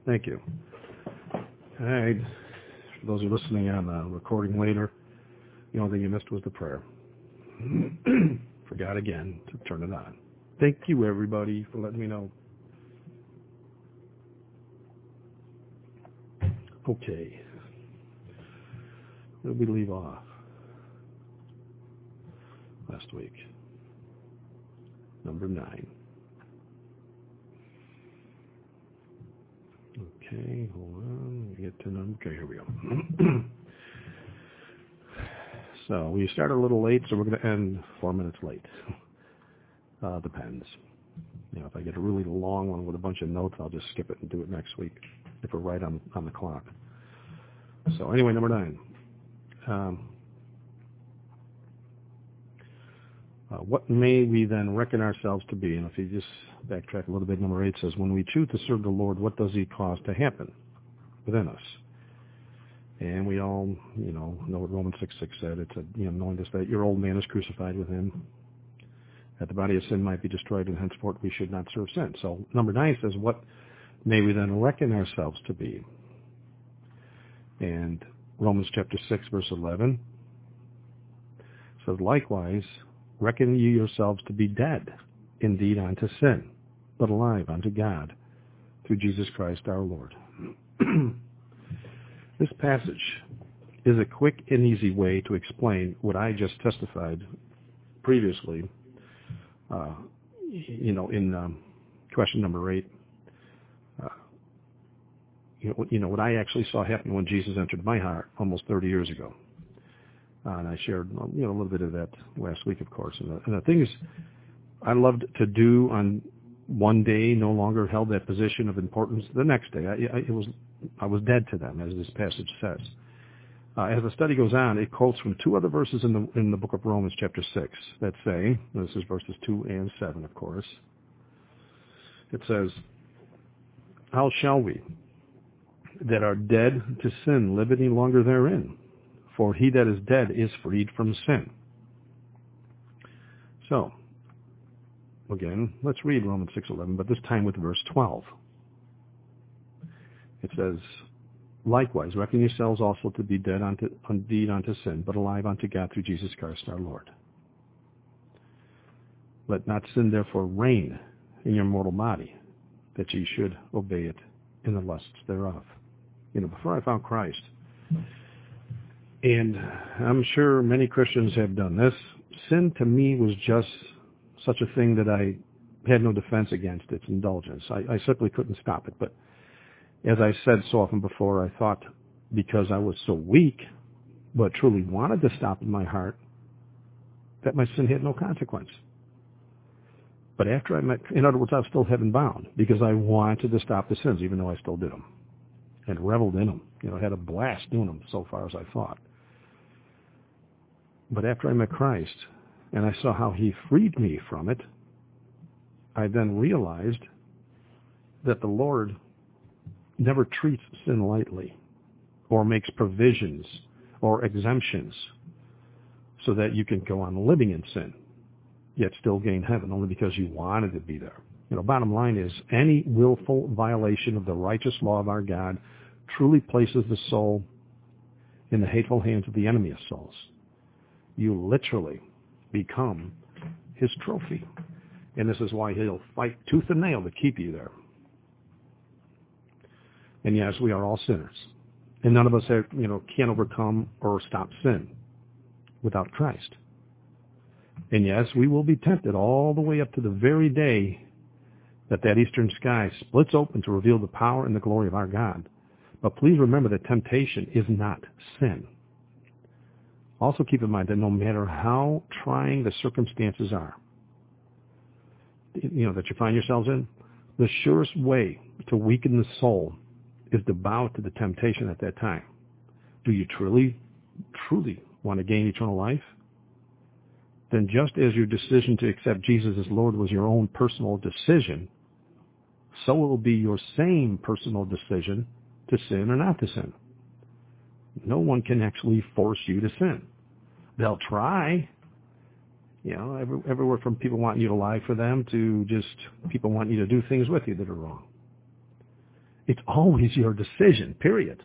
Thank you. All right. For those who are listening on the recording later, the only thing you missed was the prayer. Forgot again to turn it on. Thank you, everybody, for letting me know. Okay. Where did we leave off last week? Number 9. Okay, hold on. Let me get to number. Okay, here we go. So we started a little late, so we're going to end 4 minutes late. Depends. If I get a really long one with a bunch of notes, I'll just skip it and do it next week if we're right on the clock. So anyway, number 9. What may we then reckon ourselves to be? And if you just backtrack a little bit, number 8 says, when we choose to serve the Lord, what does he cause to happen within us? And we all, know what Romans 6:6 said. It's knowing this, that your old man is crucified with him, that the body of sin might be destroyed, and henceforth we should not serve sin. So number 9 says, what may we then reckon ourselves to be? And Romans chapter 6, verse 11 says, likewise, reckon ye yourselves to be dead, indeed unto sin, but alive unto God, through Jesus Christ our Lord. This passage is a quick and easy way to explain what I just testified previously, in question number 8. What I actually saw happen when Jesus entered my heart almost 30 years ago. And I shared, a little bit of that last week, of course. And the things I loved to do on one day no longer held that position of importance the next day. I was dead to them, as this passage says. As the study goes on, it quotes from 2 other verses in the book of Romans, chapter 6, that say, this is verses 2 and 7, of course. It says, how shall we that are dead to sin live any longer therein? For he that is dead is freed from sin. So, again, let's read Romans 6:11, but this time with verse 12. It says, likewise, reckon yourselves also to be dead indeed unto sin, but alive unto God through Jesus Christ our Lord. Let not sin therefore reign in your mortal body, that ye should obey it in the lusts thereof. Before I found Christ, and I'm sure many Christians have done this, sin to me was just such a thing that I had no defense against its indulgence. I simply couldn't stop it. But as I said so often before, I thought because I was so weak, but truly wanted to stop in my heart, that my sin had no consequence. But after I met, in other words, I was still heaven bound because I wanted to stop the sins, even though I still did them and reveled in them. Had a blast doing them so far as I thought. But after I met Christ and I saw how he freed me from it, I then realized that the Lord never treats sin lightly or makes provisions or exemptions so that you can go on living in sin, yet still gain heaven only because you wanted to be there. Bottom line is any willful violation of the righteous law of our God truly places the soul in the hateful hands of the enemy of souls. You literally become his trophy. And this is why he'll fight tooth and nail to keep you there. And yes, we are all sinners. And none of us have, can overcome or stop sin without Christ. And yes, we will be tempted all the way up to the very day that eastern sky splits open to reveal the power and the glory of our God. But please remember that temptation is not sin. Also keep in mind that no matter how trying the circumstances are, that you find yourselves in, the surest way to weaken the soul is to bow to the temptation at that time. Do you truly want to gain eternal life? Then just as your decision to accept Jesus as Lord was your own personal decision, so it will be your same personal decision to sin or not to sin. No one can actually force you to sin. They'll try. Everywhere from people wanting you to lie for them to just people wanting you to do things with you that are wrong. It's always your decision, period.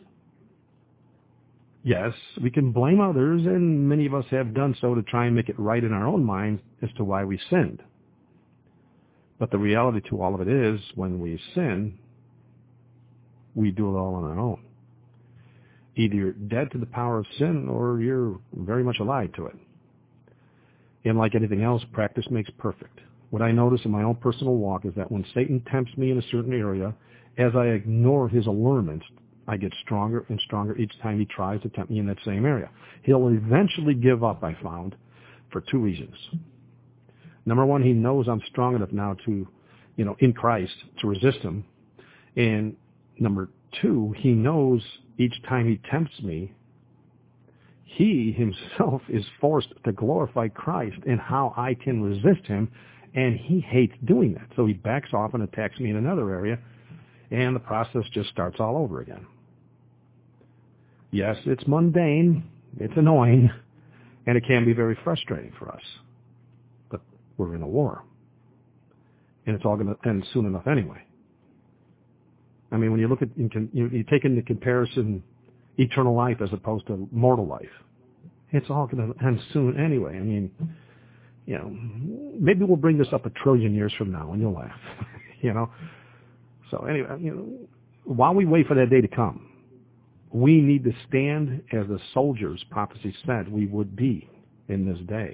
Yes, we can blame others, and many of us have done so to try and make it right in our own minds as to why we sinned. But the reality to all of it is, when we sin, we do it all on our own. Either you're dead to the power of sin, or you're very much alive to it. And like anything else, practice makes perfect. What I notice in my own personal walk is that when Satan tempts me in a certain area, as I ignore his allurements, I get stronger and stronger each time he tries to tempt me in that same area. He'll eventually give up, I found, for two reasons. Number one, he knows I'm strong enough now to, in Christ, to resist him. And number two, he knows each time he tempts me, he himself is forced to glorify Christ in how I can resist him, and he hates doing that. So he backs off and attacks me in another area, and the process just starts all over again. Yes, it's mundane, it's annoying, and it can be very frustrating for us. But we're in a war, and it's all going to end soon enough anyway. I mean, when you look at, you take into comparison eternal life as opposed to mortal life, it's all going to end soon anyway. I mean, maybe we'll bring this up 1 trillion years from now, and you'll laugh, So anyway, while we wait for that day to come, we need to stand as the soldiers' prophecy said we would be in this day.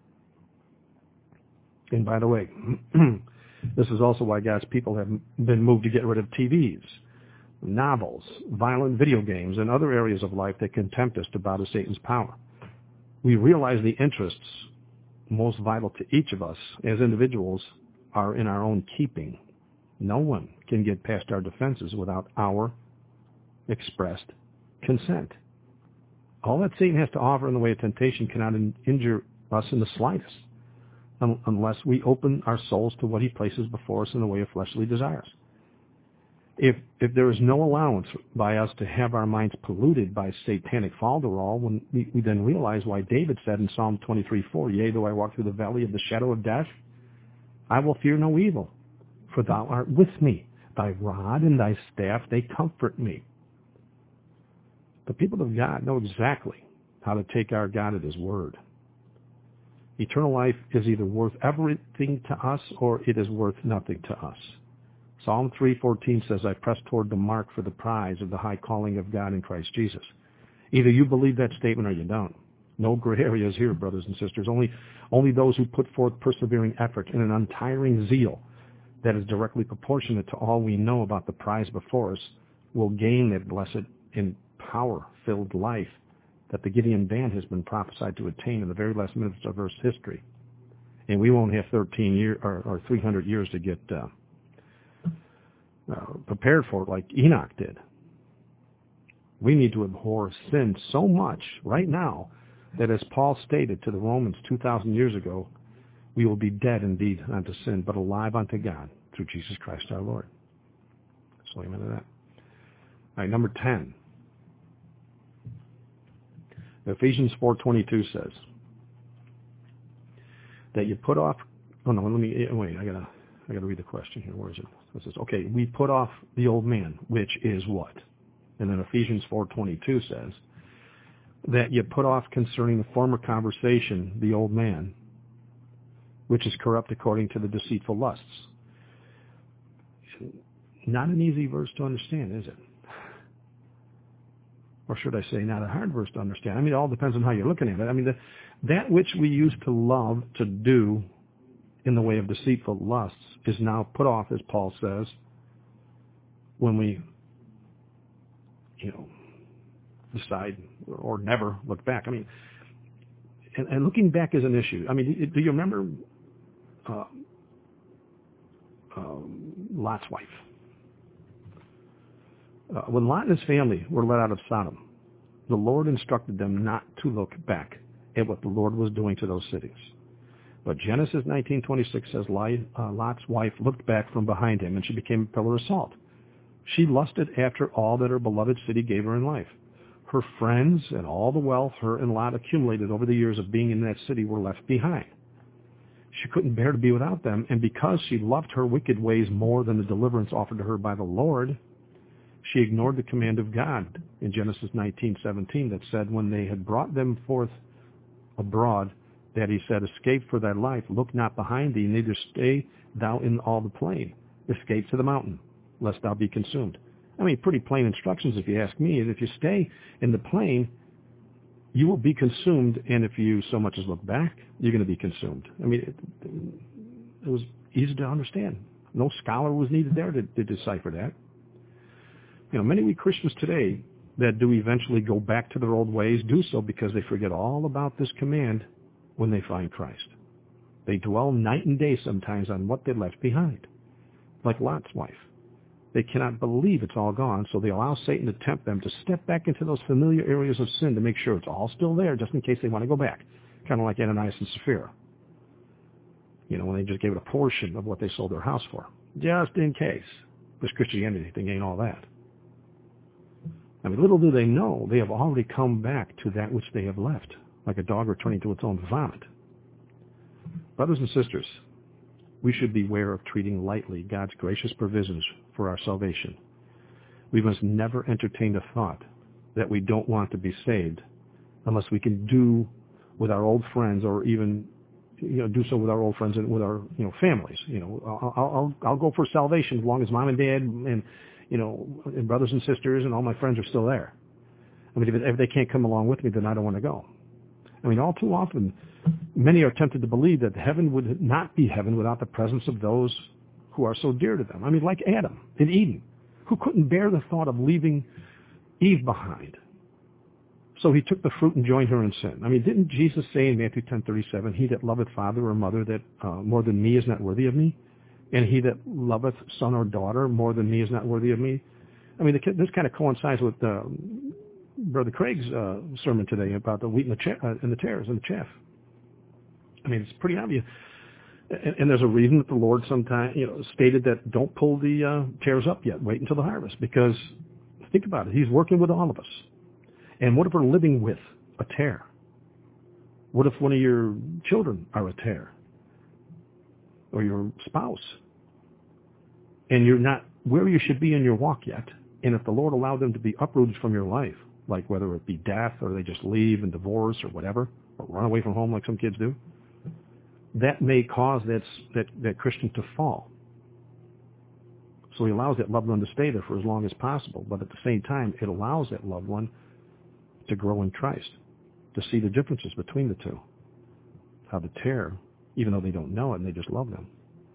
And by the way, this is also why God's people have been moved to get rid of TVs, novels, violent video games, and other areas of life that can tempt us to bow to Satan's power. We realize the interests most vital to each of us as individuals are in our own keeping. No one can get past our defenses without our expressed consent. All that Satan has to offer in the way of temptation cannot injure us in the slightest, unless we open our souls to what he places before us in the way of fleshly desires. If there is no allowance by us to have our minds polluted by satanic falderall, when we then realize why David said in Psalm 23:4, "Yea, though I walk through the valley of the shadow of death, I will fear no evil, for thou art with me. Thy rod and thy staff, they comfort me." The people of God know exactly how to take our God at his word. Eternal life is either worth everything to us or it is worth nothing to us. Psalm 3:14 says, "I press toward the mark for the prize of the high calling of God in Christ Jesus." Either you believe that statement or you don't. No gray areas here, brothers and sisters. Only those who put forth persevering effort and an untiring zeal that is directly proportionate to all we know about the prize before us will gain that blessed and power-filled life that the Gideon band has been prophesied to attain in the very last minutes of Earth's history. And we won't have 13 years or 300 years to get prepared for it like Enoch did. We need to abhor sin so much right now that, as Paul stated to the Romans 2,000 years ago, we will be dead indeed unto sin, but alive unto God through Jesus Christ our Lord. So amen to that. All right, number 10. Ephesians 4:22 says that you put off. Oh no, wait. I gotta read the question here. Where is it? It says, okay, we put off the old man, which is what? And then Ephesians 4:22 says that you put off concerning the former conversation the old man, which is corrupt according to the deceitful lusts. Not an easy verse to understand, is it? Or should I say, not a hard verse to understand. I mean, it all depends on how you're looking at it. I mean, that which we used to love to do in the way of deceitful lusts is now put off, as Paul says, when we, decide or never look back. I mean, and looking back is an issue. I mean, do you remember Lot's wife? When Lot and his family were let out of Sodom, the Lord instructed them not to look back at what the Lord was doing to those cities. But Genesis 19:26 says Lot's wife looked back from behind him, and she became a pillar of salt. She lusted after all that her beloved city gave her in life. Her friends and all the wealth her and Lot accumulated over the years of being in that city were left behind. She couldn't bear to be without them, and because she loved her wicked ways more than the deliverance offered to her by the Lord, She ignored the command of God in Genesis 19:17 that said, when they had brought them forth abroad, that he said, escape for thy life, look not behind thee, neither stay thou in all the plain. Escape to the mountain, lest thou be consumed. I mean, pretty plain instructions if you ask me. And if you stay in the plain, you will be consumed, and if you so much as look back, you're going to be consumed. I mean, it was easy to understand. No scholar was needed there to decipher that. You know, many we Christians today that do eventually go back to their old ways do so because they forget all about this command when they find Christ. They dwell night and day sometimes on what they left behind, like Lot's wife. They cannot believe it's all gone, so they allow Satan to tempt them to step back into those familiar areas of sin to make sure it's all still there, just in case they want to go back. Kind of like Ananias and Sapphira. You know, when they just gave it a portion of what they sold their house for, just in case. This Christianity thing ain't all that. I mean, little do they know, they have already come back to that which they have left, like a dog returning to its own vomit. Brothers and sisters, we should beware of treating lightly God's gracious provisions for our salvation. We must never entertain the thought that we don't want to be saved unless we can do with our old friends, or even, you know, do so with our old friends and with our, you know, families. You know, I'll go for salvation as long as mom and dad and, you know, and brothers and sisters and all my friends are still there. I mean, if they can't come along with me, then I don't want to go. I mean, all too often, many are tempted to believe that heaven would not be heaven without the presence of those who are so dear to them. I mean, like Adam in Eden, who couldn't bear the thought of leaving Eve behind. So he took the fruit and joined her in sin. I mean, didn't Jesus say in Matthew 10:37, he that loveth father or mother that more than me is not worthy of me? And he that loveth son or daughter more than me is not worthy of me? I mean, this kind of coincides with Brother Craig's sermon today about the wheat and the tares and the chaff. I mean, it's pretty obvious. And there's a reason that the Lord sometimes, you know, stated that don't pull the tares up yet. Wait until the harvest. Because think about it. He's working with all of us. And what if we're living with a tare? What if one of your children are a tare? Or your spouse? And you're not where you should be in your walk yet. And if the Lord allowed them to be uprooted from your life, like whether it be death or they just leave and divorce or whatever, or run away from home like some kids do, that may cause that Christian to fall. So he allows that loved one to stay there for as long as possible, but at the same time, it allows that loved one to grow in Christ, to see the differences between the two. How the tare, even though they don't know it and they just love them,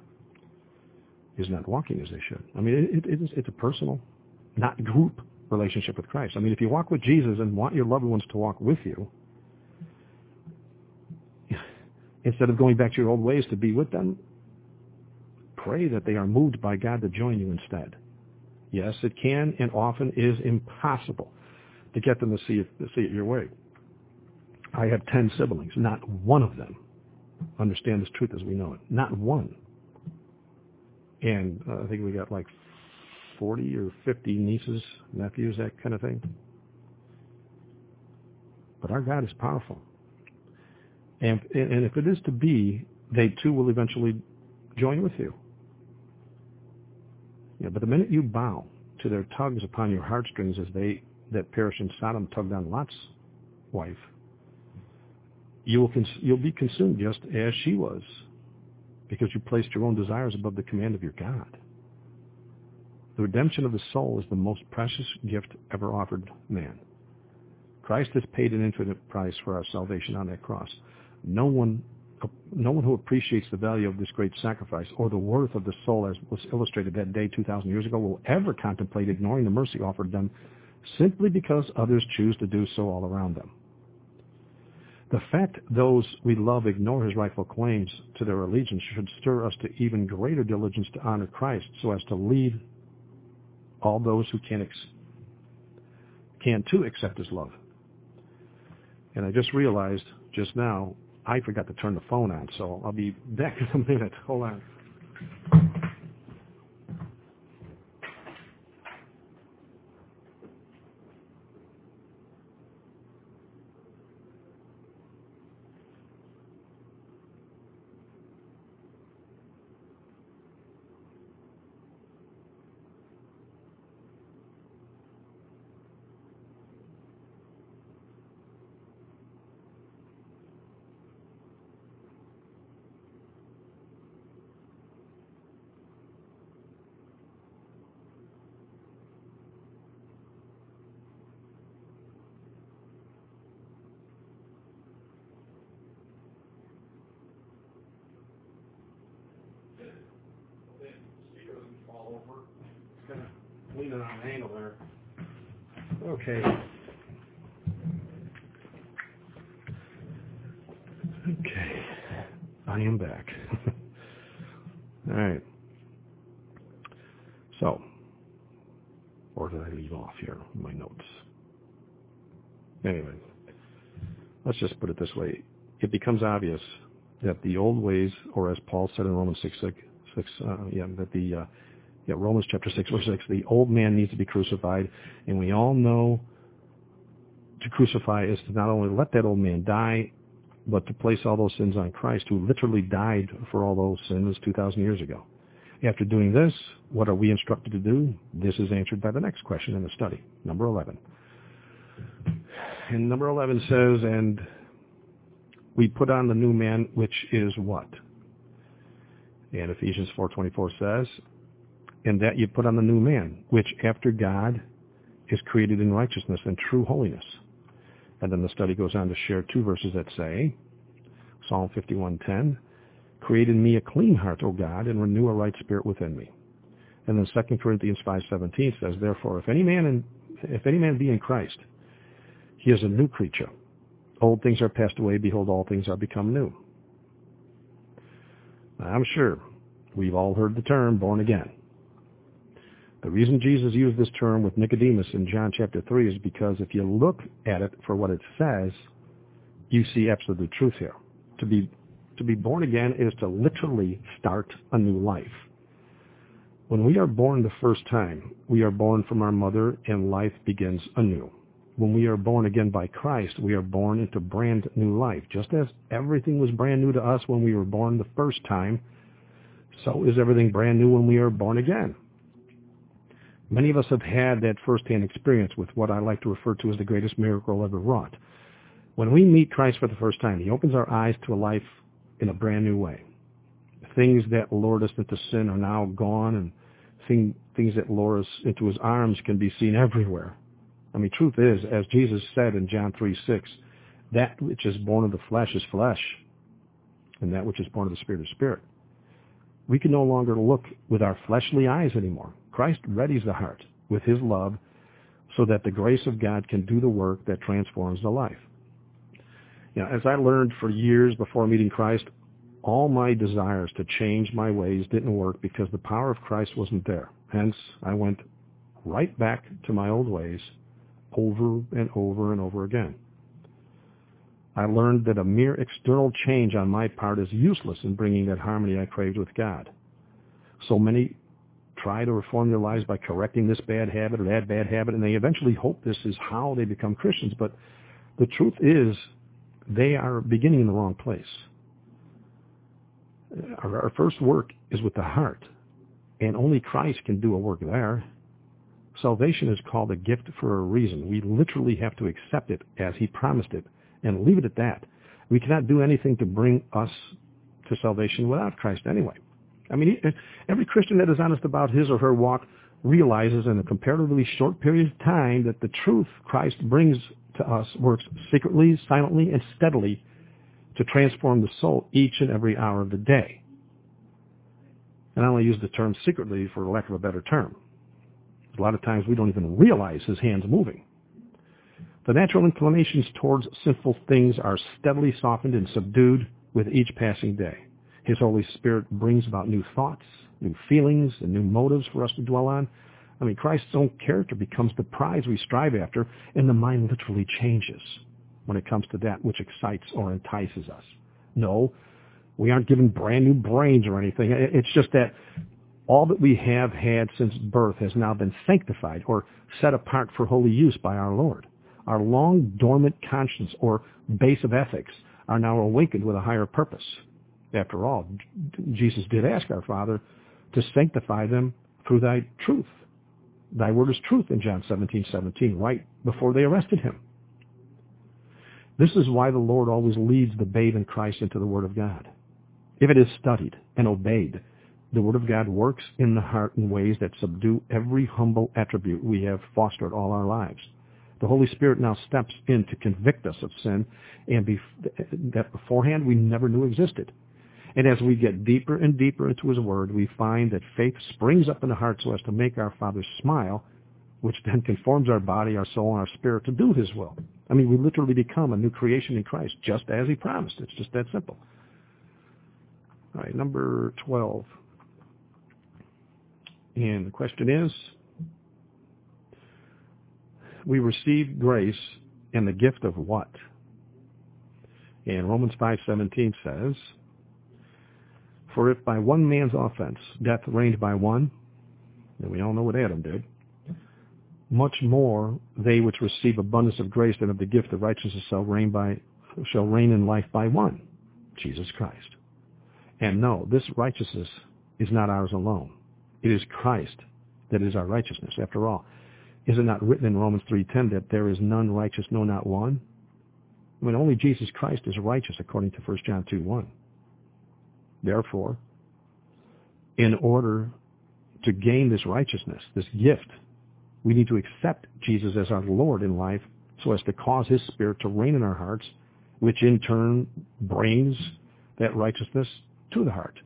is not walking as they should. I mean, it's a personal, not group relationship with Christ. I mean, if you walk with Jesus and want your loved ones to walk with you, instead of going back to your old ways to be with them, pray that they are moved by God to join you instead. Yes, it can and often is impossible to get them to see it your way. I have 10 siblings. Not one of them understand this truth as we know it. Not one. And I think we got like 40 or 50 nieces, nephews, that kind of thing. But our God is powerful. And if it is to be, they too will eventually join with you. Yeah, but the minute you bow to their tugs upon your heartstrings as that perish in Sodom tugged on Lot's wife, you'll be consumed just as she was, because you placed your own desires above the command of your God. The redemption of the soul is the most precious gift ever offered man. Christ has paid an infinite price for our salvation on that cross. No one who appreciates the value of this great sacrifice or the worth of the soul as was illustrated that day 2,000 years ago will ever contemplate ignoring the mercy offered them simply because others choose to do so all around them. The fact those we love ignore his rightful claims to their allegiance should stir us to even greater diligence to honor Christ so as to lead all those who can too accept his love. And I just realized just now I forgot to turn the phone on, so I'll be back in a minute. Hold on. it on an angle there. Okay. Okay. I am back. All right. So, where did I leave off here in my notes? Anyway, let's just put it this way. It becomes obvious that the old ways, or as Paul said in Romans Romans chapter 6, verse 6, the old man needs to be crucified, and we all know to crucify is to not only let that old man die, but to place all those sins on Christ, who literally died for all those sins 2,000 years ago. After doing this, what are we instructed to do? This is answered by the next question in the study, number 11. And number 11 says, and we put on the new man, which is what? And Ephesians 4:24 says, and that you put on the new man, which after God is created in righteousness and true holiness. And then the study goes on to share two verses that say, Psalm 51:10, create in me a clean heart, O God, and renew a right spirit within me. And then 2 Corinthians 5:17 says, therefore, if any man be in Christ, he is a new creature. Old things are passed away, behold, all things are become new. Now, I'm sure we've all heard the term born again. The reason Jesus used this term with Nicodemus in John chapter 3 is because if you look at it for what it says, you see absolute truth here. To be born again is to literally start a new life. When we are born the first time, we are born from our mother and life begins anew. When we are born again by Christ, we are born into brand new life. Just as everything was brand new to us when we were born the first time, so is everything brand new when we are born again. Many of us have had that first-hand experience with what I like to refer to as the greatest miracle ever wrought. When we meet Christ for the first time, he opens our eyes to a life in a brand new way. Things that lured us into sin are now gone, and things that lure us into his arms can be seen everywhere. I mean, truth is, as Jesus said in John 3:6, that which is born of the flesh is flesh, and that which is born of the Spirit is spirit. We can no longer look with our fleshly eyes anymore. Christ readies the heart with his love so that the grace of God can do the work that transforms the life. You know, as I learned for years before meeting Christ, all my desires to change my ways didn't work because the power of Christ wasn't there. Hence, I went right back to my old ways over and over and over again. I learned that a mere external change on my part is useless in bringing that harmony I craved with God. So many try to reform their lives by correcting this bad habit or that bad habit, and they eventually hope this is how they become Christians. But the truth is, they are beginning in the wrong place. Our first work is with the heart, and only Christ can do a work there. Salvation is called a gift for a reason. We literally have to accept it as he promised it and leave it at that. We cannot do anything to bring us to salvation without Christ anyway. I mean, every Christian that is honest about his or her walk realizes in a comparatively short period of time that the truth Christ brings to us works secretly, silently, and steadily to transform the soul each and every hour of the day. And I only use the term secretly for lack of a better term. A lot of times we don't even realize his hand's moving. The natural inclinations towards sinful things are steadily softened and subdued with each passing day. His Holy Spirit brings about new thoughts, new feelings, and new motives for us to dwell on. I mean, Christ's own character becomes the prize we strive after, and the mind literally changes when it comes to that which excites or entices us. No, we aren't given brand new brains or anything. It's just that all that we have had since birth has now been sanctified or set apart for holy use by our Lord. Our long dormant conscience or base of ethics are now awakened with a higher purpose. After all, Jesus did ask our Father to sanctify them through thy truth. Thy word is truth in John 17:17, right before they arrested him. This is why the Lord always leads the babe in Christ into the Word of God. If it is studied and obeyed, the Word of God works in the heart in ways that subdue every humble attribute we have fostered all our lives. The Holy Spirit now steps in to convict us of sin and that beforehand we never knew existed. And as we get deeper and deeper into his word, we find that faith springs up in the heart so as to make our Father smile which then conforms our body, our soul, and our spirit to do his will. I mean, we literally become a new creation in Christ, just as he promised. It's just that simple. All right, number 12. And the question is, we receive grace and the gift of what? And Romans 5:17 says, for if by one man's offense death reigned by one, and we all know what Adam did, much more they which receive abundance of grace and of the gift of righteousness shall reign in life by one, Jesus Christ. And no, this righteousness is not ours alone. It is Christ that is our righteousness. After all, is it not written in Romans 3:10 that there is none righteous, no, not one? I mean, only Jesus Christ is righteous according to 1 John 2:1. Therefore, in order to gain this righteousness, this gift, we need to accept Jesus as our Lord in life so as to cause his Spirit to reign in our hearts, which in turn brings that righteousness to the heart.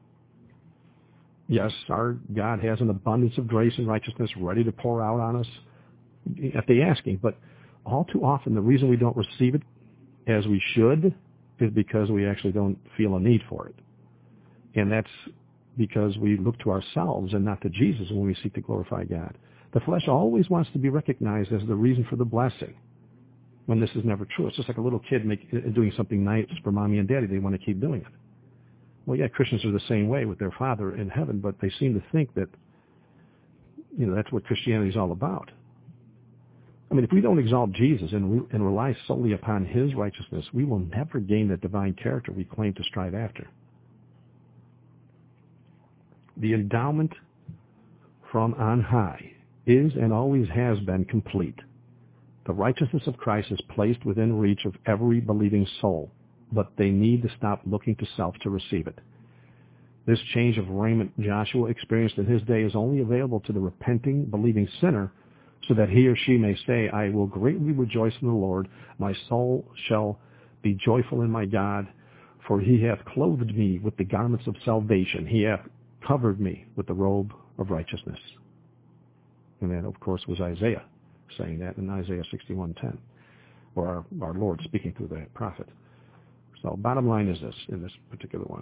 Yes, our God has an abundance of grace and righteousness ready to pour out on us at the asking, but all too often the reason we don't receive it as we should is because we actually don't feel a need for it. And that's because we look to ourselves and not to Jesus when we seek to glorify God. The flesh always wants to be recognized as the reason for the blessing, when this is never true. It's just like a little kid doing something nice for mommy and daddy. They want to keep doing it. Well, yeah, Christians are the same way with their Father in heaven, but they seem to think that, that's what Christianity is all about. I mean, if we don't exalt Jesus and rely solely upon his righteousness, we will never gain that divine character we claim to strive after. The endowment from on high is and always has been complete. The righteousness of Christ is placed within reach of every believing soul, but they need to stop looking to self to receive it. This change of raiment Joshua experienced in his day is only available to the repenting, believing sinner, so that he or she may say, I will greatly rejoice in the Lord. My soul shall be joyful in my God, for he hath clothed me with the garments of salvation. He hath covered me with the robe of righteousness. And that, of course, was Isaiah saying that in Isaiah 61:10, or our Lord speaking through the prophet. So bottom line is this, in this particular one.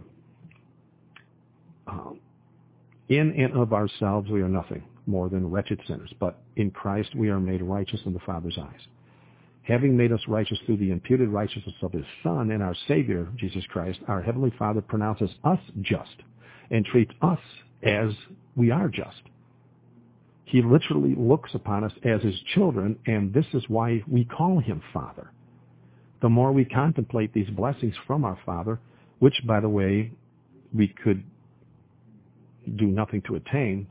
In and of ourselves we are nothing more than wretched sinners, but in Christ we are made righteous in the Father's eyes. Having made us righteous through the imputed righteousness of his Son and our Savior, Jesus Christ, our Heavenly Father pronounces us just and treats us as we are just. He literally looks upon us as his children, and this is why we call him Father. The more we contemplate these blessings from our Father, which, by the way, we could do nothing to attain,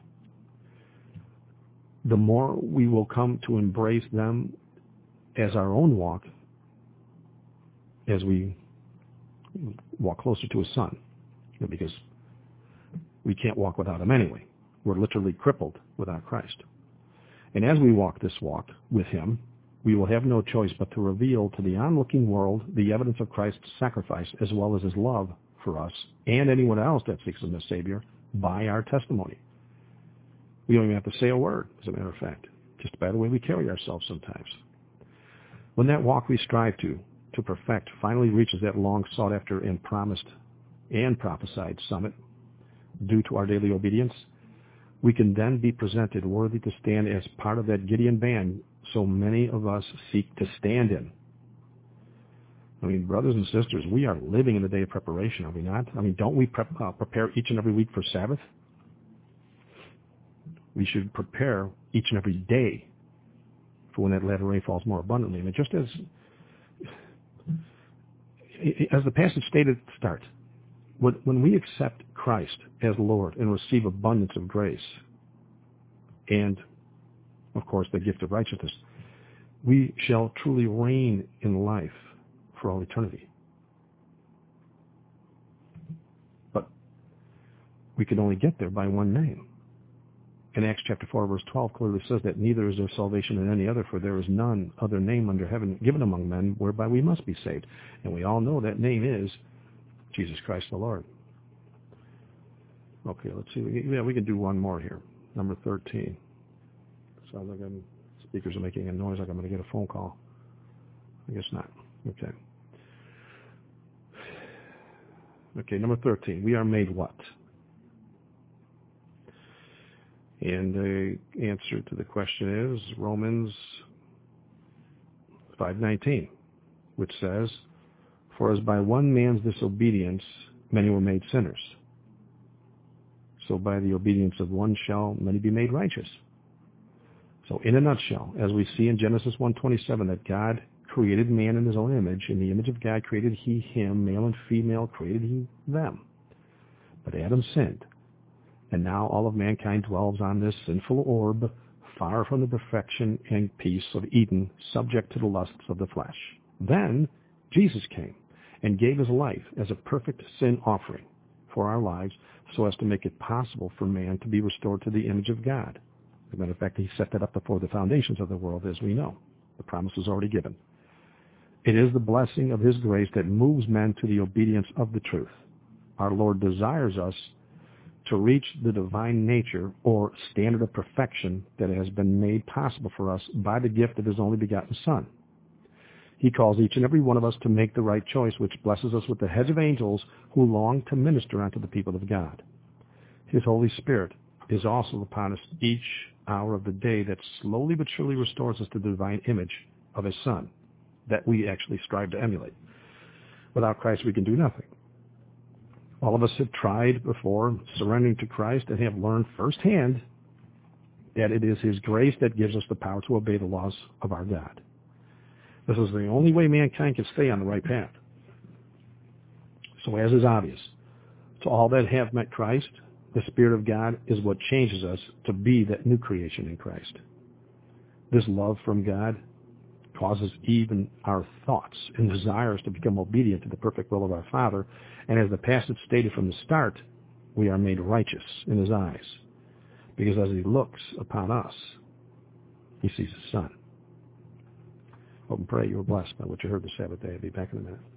the more we will come to embrace them as our own walk as we walk closer to his Son, because we can't walk without him anyway. We're literally crippled without Christ. And as we walk this walk with him, we will have no choice but to reveal to the onlooking world the evidence of Christ's sacrifice as well as his love for us and anyone else that seeks him as Savior by our testimony. We don't even have to say a word, as a matter of fact, just by the way we carry ourselves sometimes. When that walk we strive to perfect finally reaches that long sought after and promised and prophesied summit due to our daily obedience, we can then be presented worthy to stand as part of that Gideon band so many of us seek to stand in. I mean, brothers and sisters, we are living in the day of preparation, are we not? I mean, don't we prepare each and every week for Sabbath? We should prepare each and every day for when that latter rain falls more abundantly. And just as the passage stated at the start, when we accept Christ as Lord and receive abundance of grace and, of course, the gift of righteousness, we shall truly reign in life for all eternity. But we can only get there by one name. And Acts chapter 4, verse 12 clearly says that neither is there salvation in any other, for there is none other name under heaven given among men whereby we must be saved. And we all know that name is Jesus Christ the Lord. Okay, let's see. Yeah, we can do one more here. Number 13. Sounds like speakers are making a noise like I'm going to get a phone call. I guess not. Okay. Okay, number 13. We are made what? And the answer to the question is Romans 5:19, which says, "For as by one man's disobedience many were made sinners, so by the obedience of one shall many be made righteous." So in a nutshell, as we see in Genesis 1:27, that God created man in his own image. In the image of God created he him, male and female created he them. But Adam sinned. And now all of mankind dwells on this sinful orb, far from the perfection and peace of Eden, subject to the lusts of the flesh. Then Jesus came and gave his life as a perfect sin offering for our lives, so as to make it possible for man to be restored to the image of God. As a matter of fact, he set that up before the foundations of the world, as we know. The promise was already given. It is the blessing of his grace that moves men to the obedience of the truth. Our Lord desires us to reach the divine nature or standard of perfection that has been made possible for us by the gift of his only begotten Son. He calls each and every one of us to make the right choice, which blesses us with the hedge of angels who long to minister unto the people of God. His Holy Spirit is also upon us each hour of the day, that slowly but surely restores us to the divine image of his Son that we actually strive to emulate. Without Christ, we can do nothing. All of us have tried before surrendering to Christ and have learned firsthand that it is his grace that gives us the power to obey the laws of our God. This is the only way mankind can stay on the right path. So as is obvious, to all that have met Christ, the Spirit of God is what changes us to be that new creation in Christ. This love from God causes even our thoughts and desires to become obedient to the perfect will of our Father. And as the passage stated from the start, we are made righteous in his eyes, because as he looks upon us, he sees his Son. Hope and pray you were blessed by what you heard this Sabbath day. I'll be back in a minute.